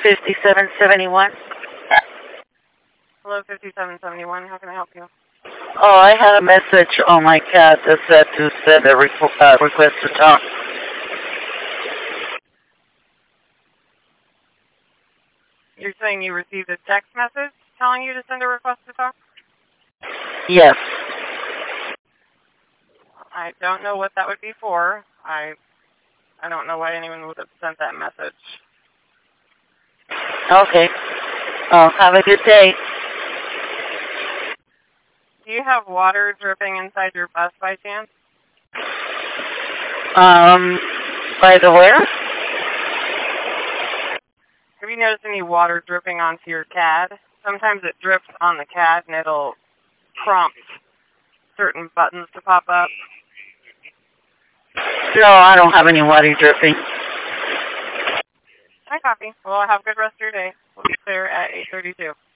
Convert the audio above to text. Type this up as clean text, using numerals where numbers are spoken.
5771. Hello, 5771. How can I help you? Oh, I had a message on my cat that said a request to talk. You're saying you received a text message telling you to send a request to talk? Yes. I don't know what that would be for. I don't know why anyone would have sent that message. Okay. Have a good day. Do you have water dripping inside your bus by chance? By the where? Have you noticed any water dripping onto your CAD? Sometimes it drips on the CAD and it'll prompt certain buttons to pop up. No, I don't have any water dripping. Hi, copy. Well, have a good rest of your day. We'll be there at 8:32.